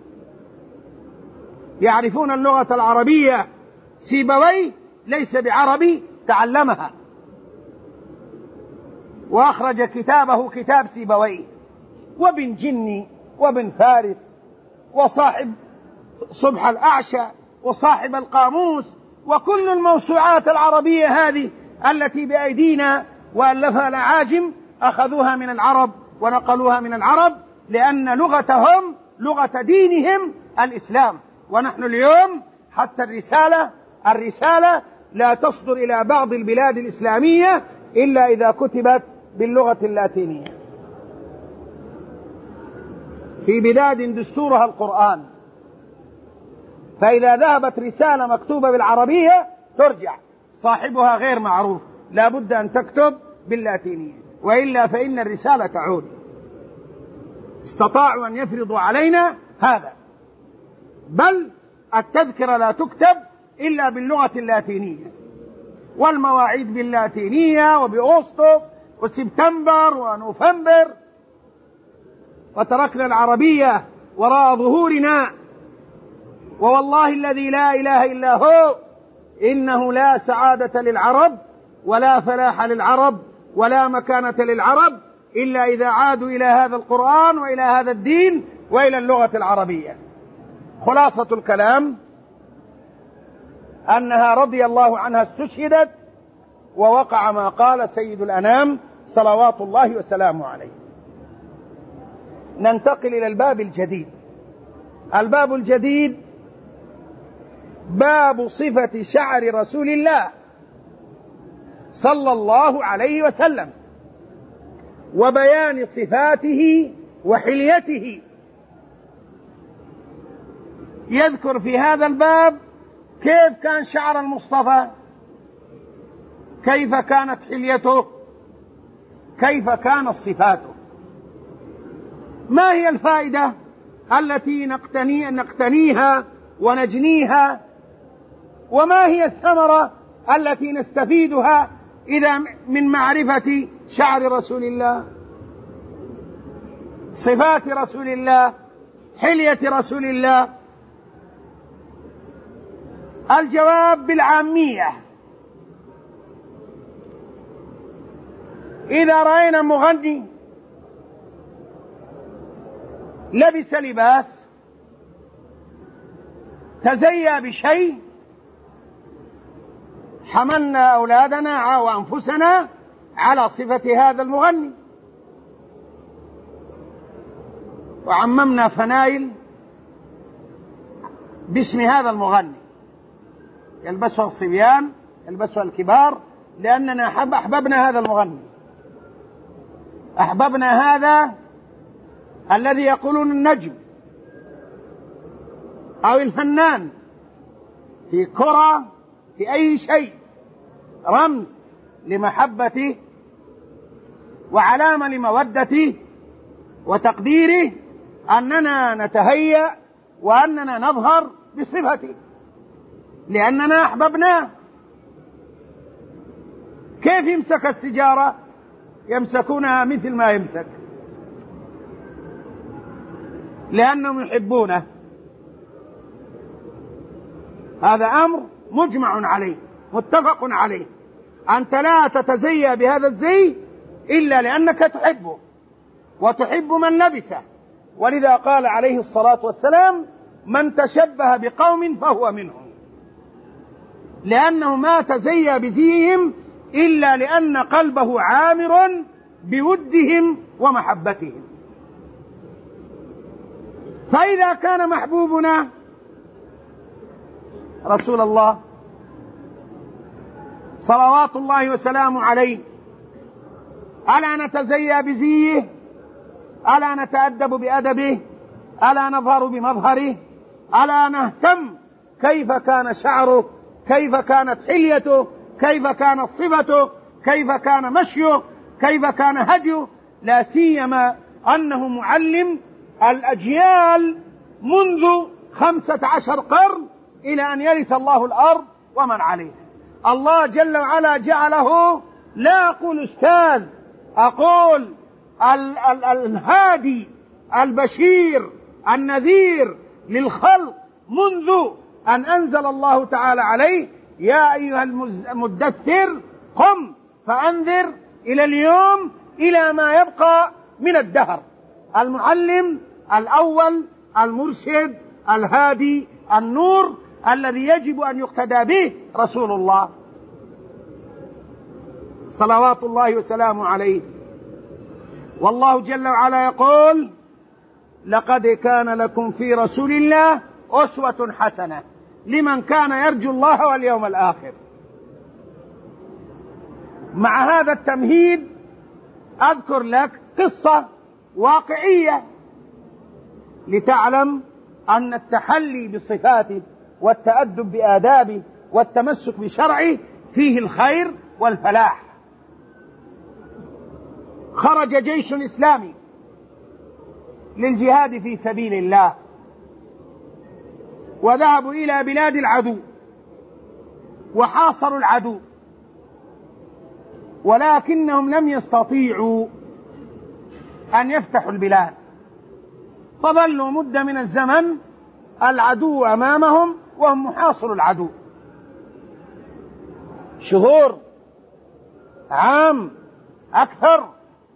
يعرفون اللغة العربية. سيبويه ليس بعربي، تعلمها وأخرج كتابه كتاب سيبويه، وابن جني وابن فارس وصاحب صبح الأعشى وصاحب القاموس، وكل الموسوعات العربية هذه التي بأيدينا وألفها الأعاجم أخذوها من العرب ونقلوها من العرب، لأن لغتهم لغة دينهم الإسلام. ونحن اليوم حتى الرسالة الرسالة لا تصدر إلى بعض البلاد الإسلامية إلا إذا كتبت باللغة اللاتينية. في بلاد دستورها القرآن، فإذا ذهبت رسالة مكتوبة بالعربية ترجع، صاحبها غير معروف، لا بد أن تكتب باللاتينية، وإلا فإن الرسالة تعود. استطاعوا أن يفرضوا علينا هذا، بل التذكرة لا تكتب إلا باللغة اللاتينية، والمواعيد باللاتينية، وبأغسطس وسبتمبر ونوفمبر، وتركنا العربية وراء ظهورنا. ووالله الذي لا إله إلا هو إنه لا سعادة للعرب ولا فلاح للعرب ولا مكانة للعرب إلا إذا عادوا إلى هذا القرآن وإلى هذا الدين وإلى اللغة العربية. خلاصة الكلام أنها رضي الله عنها استشهدت، ووقع ما قال سيد الأنام صلوات الله وسلامه عليه. ننتقل إلى الباب الجديد. الباب الجديد باب صفة شعر رسول الله صلى الله عليه وسلم، وبيان صفاته وحليته. يذكر في هذا الباب كيف كان شعر المصطفى، كيف كانت حليته، كيف كانت صفاته، ما هي الفائدة التي نقتني نقتنيها ونجنيها، وما هي الثمرة التي نستفيدها إذا من معرفة شعر رسول الله، صفات رسول الله، حلية رسول الله. الجواب بالعامية. إذا رأينا مغني لبس لباس، تزيى بشيء، حملنا أولادنا وأنفسنا على صفة هذا المغني، وعممنا فنايل باسم هذا المغني، يلبسها الصبيان، يلبسها الكبار، لأننا حب أحببنا هذا المغني، أحببنا هذا الذي يقولون النجم أو الفنان، في كرة، في أي شيء، رمز لمحبته وعلامة لمودته وتقديره، أننا نتهيأ وأننا نظهر بصفته لأننا أحببناه. كيف يمسك السجارة؟ يمسكونها مثل ما يمسك، لأنهم يحبونه. هذا أمر مجمع عليه، متفق عليه. أنت لا تتزيى بهذا الزي إلا لأنك تحبه وتحب من لبسه، ولذا قال عليه الصلاة والسلام: من تشبه بقوم فهو منهم، لأنه ما تزيى بزيهم إلا لأن قلبه عامر بودهم ومحبتهم. فإذا كان محبوبنا رسول الله صلوات الله وسلامه عليه، ألا نتزيى بزيه؟ ألا نتأدب بأدبه؟ ألا نظهر بمظهره؟ ألا نهتم كيف كان شعره، كيف كانت حليته، كيف كانت صفته، كيف كان مشيه، كيف كان هديه؟ لا سيما أنه معلم الأجيال منذ خمسة عشر قرن إلى أن يرث الله الأرض ومن عليها. الله جل وعلا جعله، لا أقول أستاذ، أقول ال ال الهادي البشير النذير للخلق، منذ أن أنزل الله تعالى عليه: يا أيها المدثر قم فأنذر، إلى اليوم، إلى ما يبقى من الدهر. المعلم الأول، المرشد، الهادي، النور، الذي يجب أن يقتدى به رسول الله صلوات الله وسلامه عليه. والله جل وعلا يقول: لقد كان لكم في رسول الله أسوة حسنة لمن كان يرجو الله واليوم الآخر. مع هذا التمهيد أذكر لك قصة واقعية لتعلم أن التحلي بصفاته والتأدب بآدابه والتمسك بشرعه فيه الخير والفلاح. خرج جيش إسلامي للجهاد في سبيل الله وذهبوا إلى بلاد العدو وحاصروا العدو، ولكنهم لم يستطيعوا أن يفتحوا البلاد، فظلوا مدة من الزمن العدو أمامهم وهم محاصر العدو، شهور، عام، أكثر.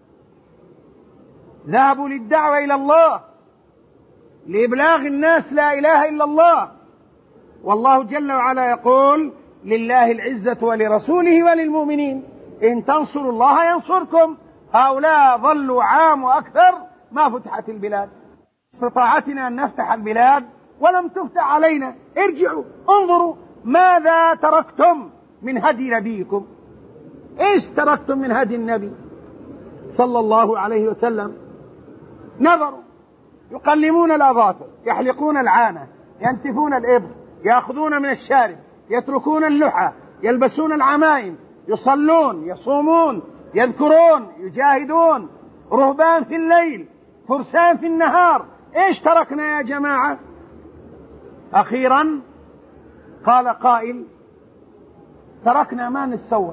ذهبوا للدعوة إلى الله، لإبلاغ الناس لا إله إلا الله، والله جل وعلا يقول: لله العزة ولرسوله وللمؤمنين إن تنصروا الله ينصركم. هؤلاء ظلوا عام وأكثر ما فتحت البلاد، استطاعتنا أن نفتح البلاد ولم تفتح علينا. ارجعوا انظروا ماذا تركتم من هدي نبيكم. ايش تركتم من هدي النبي صلى الله عليه وسلم؟ نظروا يقلمون الأظافر، يحلقون العانة، ينتفون الإبر، يأخذون من الشارب، يتركون اللحى، يلبسون العمائم، يصلون، يصومون، يذكرون، يجاهدون، رهبان في الليل، فرسان في النهار. ايش تركنا يا جماعة؟ أخيرا قال قائل: تركنا ما نتصور.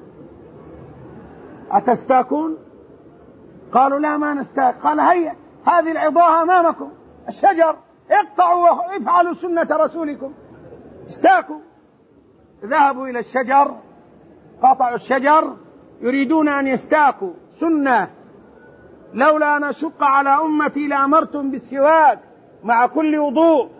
أتستاكون؟ قالوا: لا ما نستاك. قال: هيا هذه العظاه أمامكم، الشجر، اقطعوا وافعلوا سنة رسولكم، استاكوا. ذهبوا إلى الشجر، قطعوا الشجر، يريدون أن يستاكوا سنة. لولا أن أشق على أمتي لأمرتم بالسواك مع كل وضوء.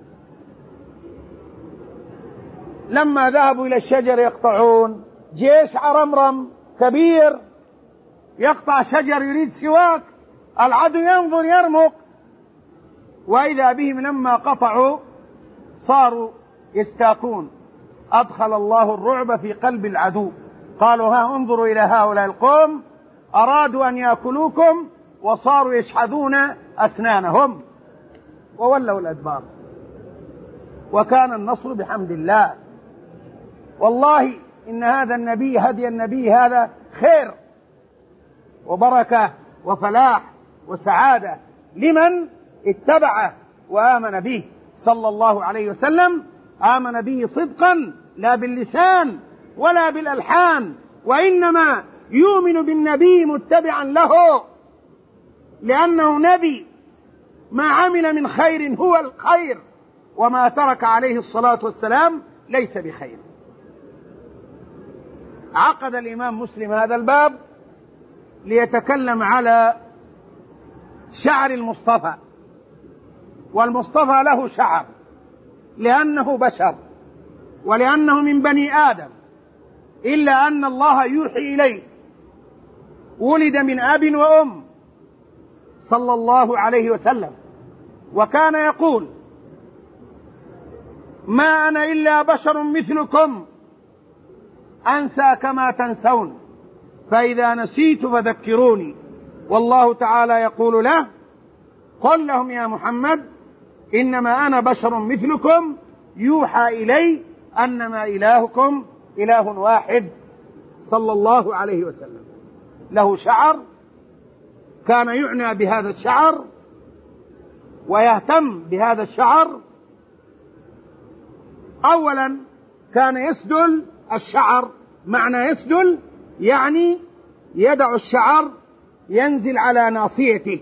لما ذهبوا إلى الشجر يقطعون، جيش عرمرم كبير يقطع شجر يريد سواك، العدو ينظر يرمق، وإذا بهم لما قطعوا صاروا يستاكون. أدخل الله الرعب في قلب العدو، قالوا: ها انظروا إلى هؤلاء القوم أرادوا أن يأكلوكم وصاروا يشحذون أسنانهم، وولوا الأدبار. وكان النصر بحمد الله. والله إن هذا النبي، هدي النبي هذا خير وبركة وفلاح وسعادة لمن اتبعه وآمن به صلى الله عليه وسلم. آمن به صدقا، لا باللسان ولا بالألحان، وإنما يؤمن بالنبي متبعا له، لأنه نبي. ما عمل من خير هو الخير، وما ترك عليه الصلاة والسلام ليس بخير. عقد الإمام مسلم هذا الباب ليتكلم على شعر المصطفى، والمصطفى له شعر لأنه بشر ولأنه من بني آدم، إلا أن الله يوحي إليه، ولد من أب وأم صلى الله عليه وسلم، وكان يقول: ما أنا إلا بشر مثلكم أنسى كما تنسون، فإذا نسيت فذكروني. والله تعالى يقول له: قل لهم يا محمد إنما أنا بشر مثلكم يوحى إلي أنما إلهكم إله واحد، صلى الله عليه وسلم. له شعر، كان يعنى بهذا الشعر ويهتم بهذا الشعر. أولا كان يسدل الشعر، معنى يسدل يعني يدع الشعر ينزل على ناصيته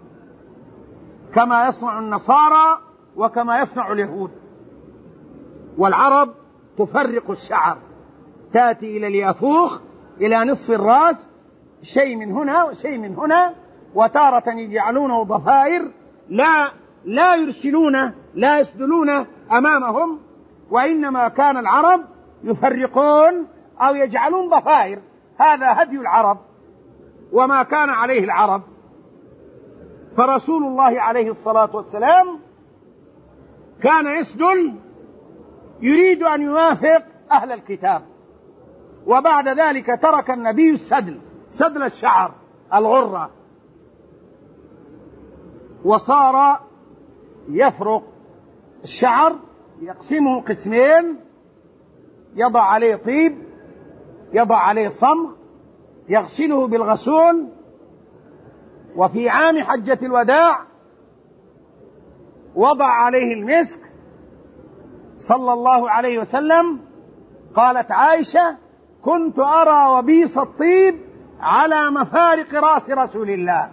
كما يصنع النصارى وكما يصنع اليهود. والعرب تفرق الشعر، تأتي إلى اليافوخ، إلى نصف الرأس، شيء من هنا وشيء من هنا، وتارة يجعلونه ضفائر، لا لا يرسلونه، لا يسدلون أمامهم، وإنما كان العرب يفرقون أو يجعلون ضفائر. هذا هدي العرب وما كان عليه العرب. فرسول الله عليه الصلاة والسلام كان يسدل، يريد أن يوافق أهل الكتاب، وبعد ذلك ترك النبي السدل، سدل الشعر، الغرة، وصار يفرق الشعر يقسمه قسمين، يضع عليه طيب، يضع عليه صمغ، يغسله بالغسول. وفي عام حجة الوداع وضع عليه المسك صلى الله عليه وسلم. قالت عائشة: كنت أرى وبيص الطيب على مفارق رأس رسول الله.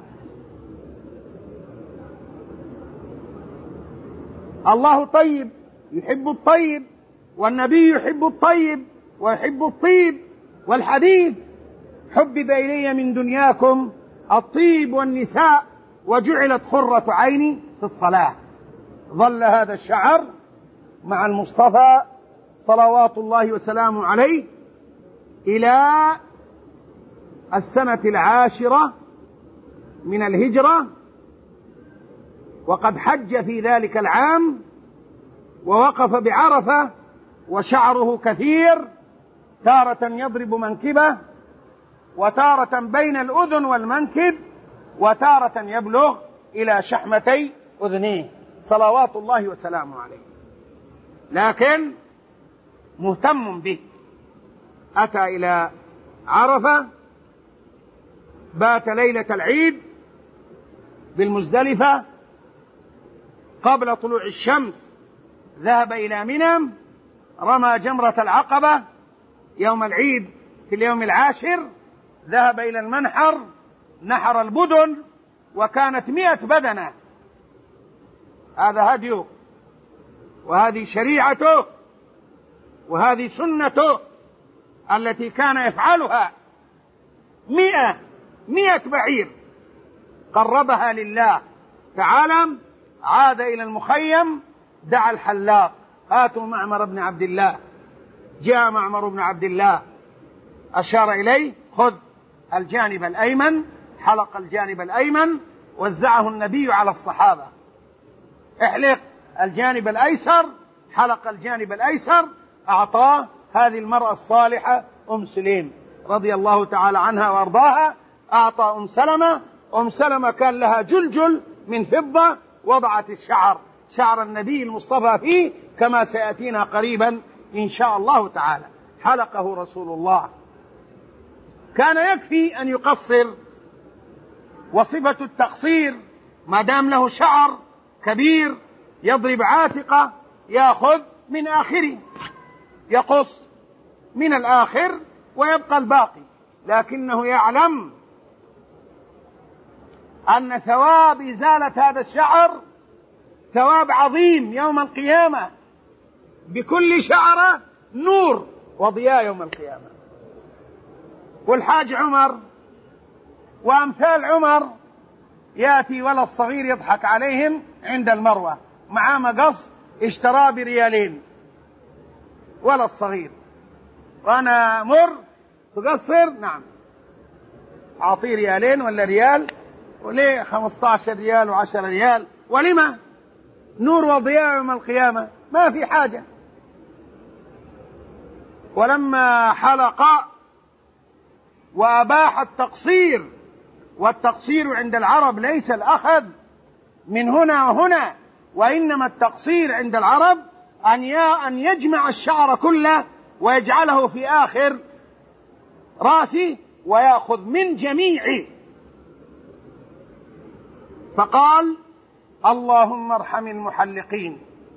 الله طيب يحب الطيب، والنبي يحب الطيب ويحب الطيب، والحديث: حبب إلي من دنياكم الطيب والنساء وجعلت قرة عيني في الصلاة. ظل هذا الشعر مع المصطفى صلوات الله وسلامه عليه إلى السنة العاشرة من الهجرة، وقد حج في ذلك العام ووقف بعرفة وشعره كثير، تارة يضرب منكبه، وتارة بين الأذن والمنكب، وتارة يبلغ إلى شحمتي أذنيه صلوات الله وسلامه عليه، لكن مهتم به. أتى إلى عرفة، بات ليلة العيد بالمزدلفة قبل طلوع الشمس، ذهب إلى منى، رمى جمرة العقبة يوم العيد في اليوم العاشر، ذهب إلى المنحر، نحر البدن، وكانت مئة بدنة. هذا هديه، وهذه شريعته، وهذه سنته التي كان يفعلها. مئة مئة بعير قربها لله تعالى. عاد إلى المخيم، دعا الحلاق: هاتوا معمر بن عبد الله. جاء معمر بن عبد الله، أشار إليه: خذ الجانب الأيمن. حلق الجانب الأيمن، وزعه النبي على الصحابة: احلق الجانب الأيسر. حلق الجانب الأيسر، أعطاه هذه المرأة الصالحة أم سليم رضي الله تعالى عنها وأرضاها. أعطى أم سلمة. أم سلمة كان لها جلجل من فضة، وضعت الشعر شعر النبي المصطفى فيه، كما سيأتينا قريبا إن شاء الله تعالى. حلقه رسول الله. كان يكفي أن يقصر، وصفة التقصير ما دام له شعر كبير يضرب عاتقه، يأخذ من آخره، يقص من الآخر ويبقى الباقي. لكنه يعلم أن ثواب إزالة هذا الشعر ثواب عظيم يوم القيامة، بكل شعرة نور وضياء يوم القيامة. والحاج عمر وأمثال عمر يأتي ولد صغير يضحك عليهم عند المروة، معاه مقص اشتراه بريالين، ولد صغير، وأنا مر تقصر؟ نعم، أعطيه ريالين ولا ريال، وليه خمسة عشر ريال وعشر ريال؟ ولما؟ نور وضياء يوم القيامة، ما في حاجة. ولما حلق وأباح التقصير، والتقصير عند العرب ليس الأخذ من هنا وهنا، وإنما التقصير عند العرب أن يجمع الشعر كله ويجعله في آخر رأسه ويأخذ من جميعه. فقال: اللهم ارحم المحلقين،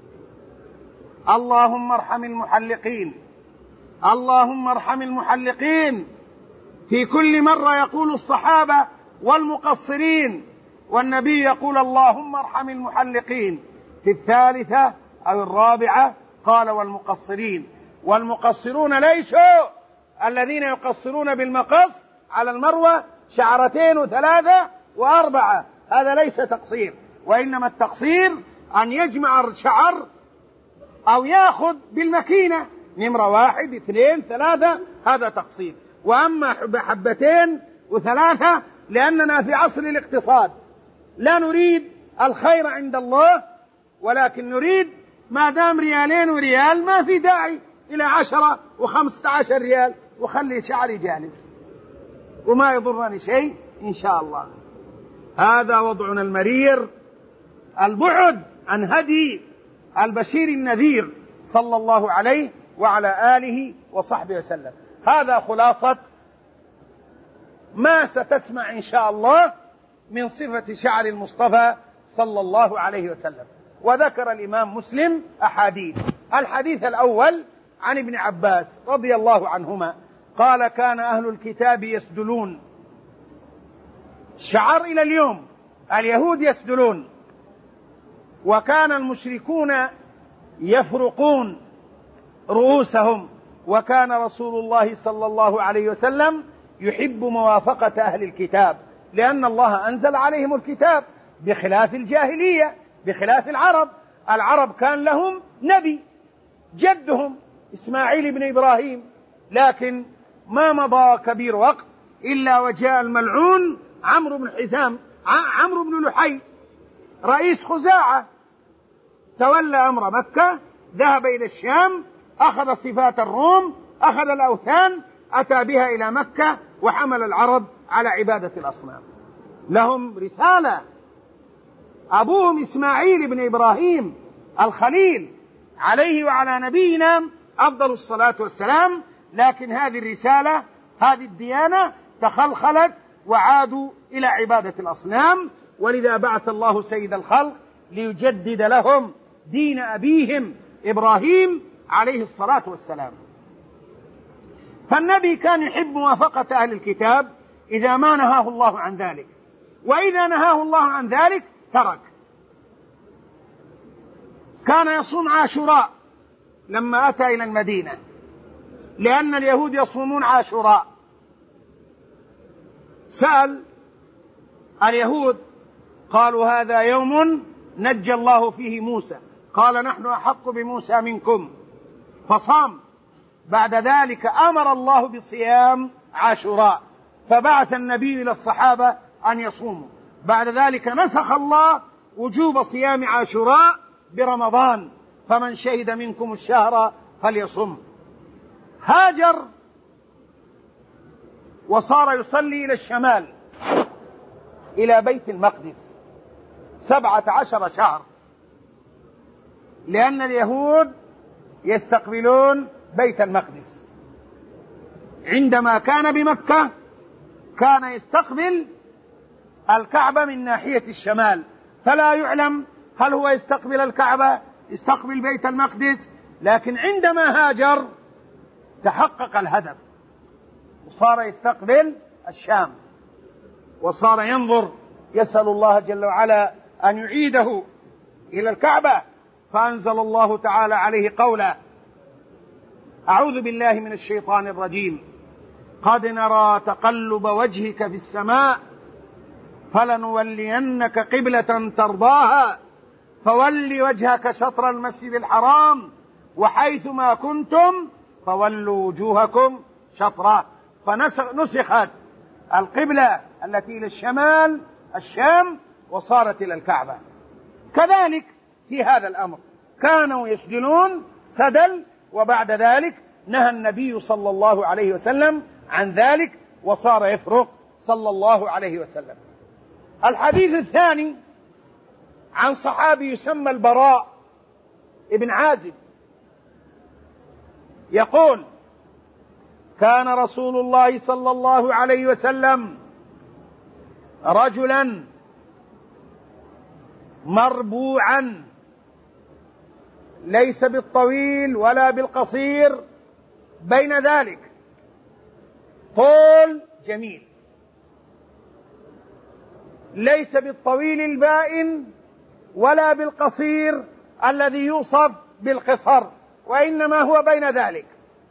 اللهم ارحم المحلقين، اللهم ارحم المحلقين. في كل مرة يقول الصحابة والمقصرين، والنبي يقول: اللهم ارحم المحلقين. في الثالثة أو الرابعة قال: والمقصرين. والمقصرون ليسوا الذين يقصرون بالمقص على المروة شعرتين وثلاثة وأربعة، هذا ليس تقصير، وإنما التقصير أن يجمع الشعر أو يأخذ بالمكينة، نمرة واحد اثنين ثلاثة، هذا تقصير. وأما حبتين وثلاثة لأننا في عصر الاقتصاد، لا نريد الخير عند الله، ولكن نريد ما دام ريالين وريال ما في داعي إلى عشرة وخمسة عشر ريال، وخلي شعري جالس وما يضرني شيء إن شاء الله. هذا وضعنا المرير، البعد عن هدي البشير النذير صلى الله عليه وعلى آله وصحبه وسلم. هذا خلاصة ما ستسمع إن شاء الله من صفة شعر المصطفى صلى الله عليه وسلم. وذكر الإمام مسلم أحاديث. الحديث الأول عن ابن عباس رضي الله عنهما قال: كان أهل الكتاب يسدلون. شعر إلى اليوم اليهود يسدلون، وكان المشركون يفرقون رؤوسهم، وكان رسول الله صلى الله عليه وسلم يحب موافقة أهل الكتاب، لأن الله أنزل عليهم الكتاب بخلاف الجاهلية، بخلاف العرب. العرب كان لهم نبي جدهم إسماعيل بن إبراهيم، لكن ما مضى كبير وقت إلا وجاء الملعون عمرو بن حزام عمرو بن لحي رئيس خزاعة، تولى أمر مكة، ذهب إلى الشام، أخذ صفات الروم، أخذ الأوثان، أتى بها إلى مكة وحمل العرب على عبادة الأصنام. لهم رسالة، أبوهم إسماعيل بن إبراهيم الخليل عليه وعلى نبينا أفضل الصلاة والسلام، لكن هذه الرسالة، هذه الديانة تخلخلت وعادوا إلى عبادة الأصنام، ولذا بعث الله سيد الخلق ليجدد لهم دين أبيهم إبراهيم عليه الصلاة والسلام. فالنبي كان يحب موافقة أهل الكتاب إذا ما نهاه الله عن ذلك، وإذا نهاه الله عن ذلك ترك. كان يصوم عاشوراء لما أتى إلى المدينة، لأن اليهود يصومون عاشوراء. سأل اليهود قالوا: هذا يوم نجى الله فيه موسى، قال: نحن أحق بموسى منكم، فصام. بعد ذلك أمر الله بصيام عاشوراء، فبعث النبي إلى الصحابة أن يصوموا. بعد ذلك نسخ الله وجوب صيام عاشوراء برمضان، فمن شهد منكم الشهر فليصم. هاجر وصار يصلي إلى الشمال إلى بيت المقدس سبعة عشر شهر، لأن اليهود يستقبلون بيت المقدس. عندما كان بمكة كان يستقبل الكعبة من ناحية الشمال، فلا يعلم هل هو يستقبل الكعبة يستقبل بيت المقدس، لكن عندما هاجر تحقق الهدف وصار يستقبل الشام، وصار ينظر يسأل الله جل وعلا أن يعيده إلى الكعبة، فأنزل الله تعالى عليه قوله: أعوذ بالله من الشيطان الرجيم، قد نرى تقلب وجهك في السماء فلنولينك قبلة ترضاها فول وجهك شطر المسجد الحرام وحيثما كنتم فولوا وجوهكم شطره. فنسخت القبلة التي إلى الشمال الشام وصارت إلى الكعبة. كذلك في هذا الأمر كانوا يسجلون سدل، وبعد ذلك نهى النبي صلى الله عليه وسلم عن ذلك وصار يفرق صلى الله عليه وسلم. الحديث الثاني عن صحابي يسمى البراء ابن عازب يقول: كان رسول الله صلى الله عليه وسلم رجلا مربوعا، ليس بالطويل ولا بالقصير، بين ذلك، طول جميل، ليس بالطويل البائن ولا بالقصير الذي يوصف بالقصر، وإنما هو بين ذلك،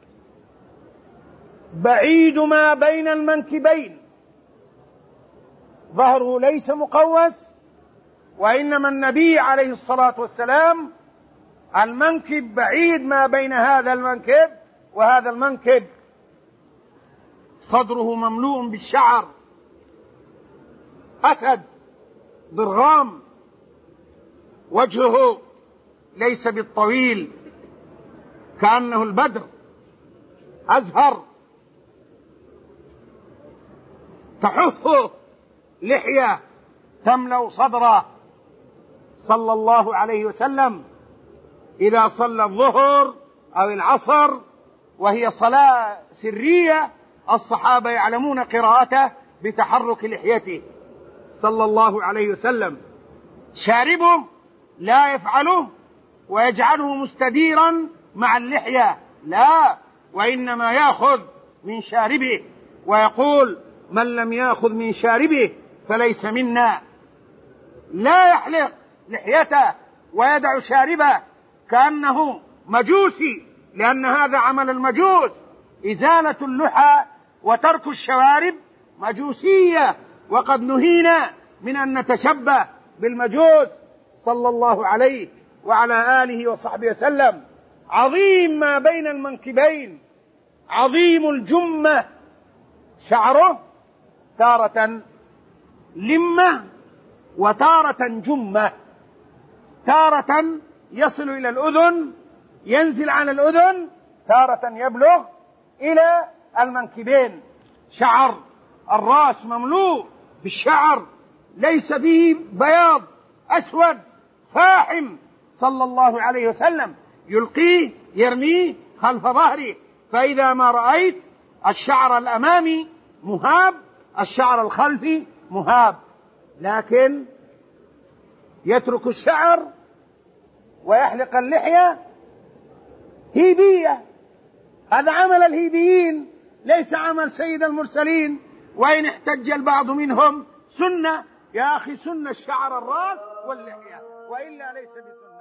بعيد ما بين المنكبين، ظهره ليس مقوس، وإنما النبي عليه الصلاة والسلام المنكب بعيد ما بين هذا المنكب وهذا المنكب، صدره مملوء بالشعر، أسد ضرغام، وجهه ليس بالطويل كأنه البدر، أزهر، تحثه لحية تملأ صدره، صلى الله عليه وسلم إذا صلى الظهر أو العصر وهي صلاة سرية الصحابة يعلمون قراءته بتحرك لحيته صلى الله عليه وسلم. شاربه لا يفعله ويجعله مستديرا مع اللحية، لا، وإنما يأخذ من شاربه ويقول: من لم يأخذ من شاربه فليس منا. لا يحلق لحيته ويدع شاربه كأنه مجوسي، لأن هذا عمل المجوس. إزالة اللحى وترك الشوارب مجوسية، وقد نهينا من أن نتشبه بالمجوس صلى الله عليه وعلى آله وصحبه وسلم. عظيم ما بين المنكبين، عظيم الجمة، شعره تارة لمة وتارة جمة، تارة يصل إلى الأذن ينزل على الأذن، تارة يبلغ إلى المنكبين. شعر الرأس مملوء بالشعر ليس فيه بياض، أسود فاحم صلى الله عليه وسلم، يلقيه يرميه خلف ظهره. فإذا ما رأيت الشعر الأمامي مهاب، الشعر الخلفي مهاب، لكن يترك الشعر ويحلق اللحية هيبية. هذا عمل الهيبيين ليس عمل سيد المرسلين. وإن احتج البعض منهم: سنة يا أخي، سنة الشعر الرأس واللحية، وإلا ليس بسنة.